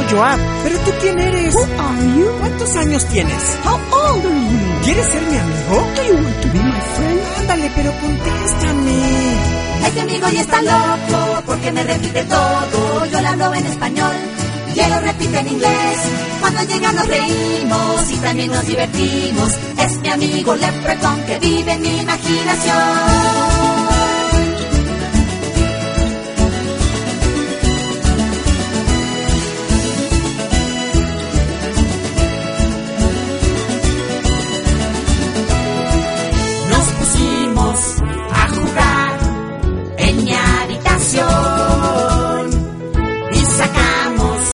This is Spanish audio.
Joab. ¿Pero tú quién eres? Who are you? ¿Cuántos años tienes? How old are you? ¿Quieres ser mi amigo? Do you want to be my friend? Ándale, pero contéstame. Este amigo ya está loco porque me repite todo. Yo le hablo en español y él lo repite en inglés. Cuando llega nos reímos y también nos divertimos. Es mi amigo Leprechaun que vive en mi imaginación.